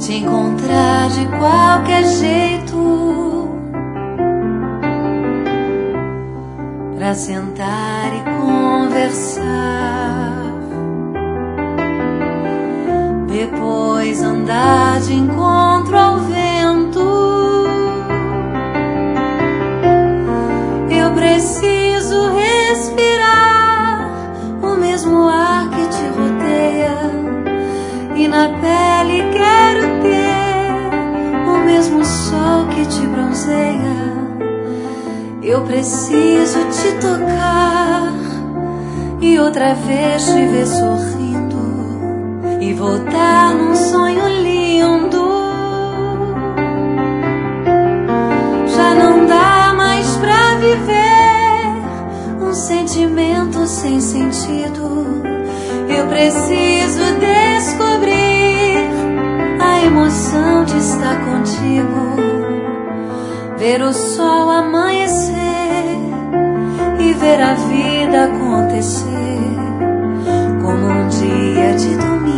te encontrar de qualquer jeito, pra sentar e conversar, depois andar de encontro ao vento. Eu preciso respirar o mesmo ar que te rodeia, e na pele quero ter o mesmo sol que te bronzeia. Eu preciso te tocar e outra vez te ver sorrindo e voltar num sonho lindo. Já não dá mais pra viver um sentimento sem sentido. Eu preciso descobrir a emoção de estar contigo, ver o sol amanhecer e ver a vida acontecer como um dia de domingo.